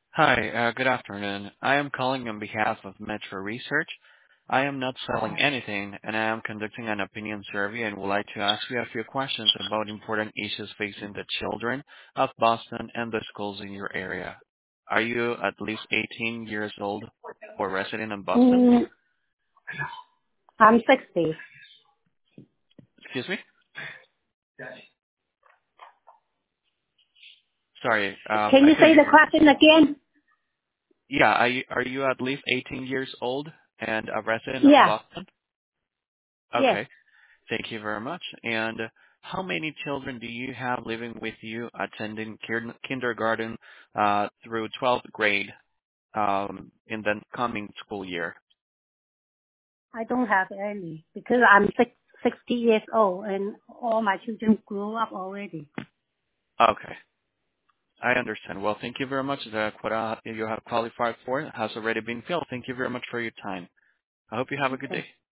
Hi, good afternoon. I am calling on behalf of Metro Research. I am not selling anything, and I am conducting an opinion survey and would like to ask you a few questions about important issues facing the children of Boston and the schools in your area. Are you at least 18 years old or resident in Boston? Mm, I'm 60. Excuse me? Sorry, Can I you couldn't say the hear. question again? Yeah, are you at least 18 years old and a resident of Yeah. Boston? Yes. Okay. Thank you very much. And how many children do you have living with you attending kindergarten through 12th grade in the coming school year? I don't have any because I'm 60 years old and all my children grew up already. Okay, I understand. Well, thank you very much. The quota you have qualified for has already been filled. Thank you very much for your time. I hope you have a good Okay. day.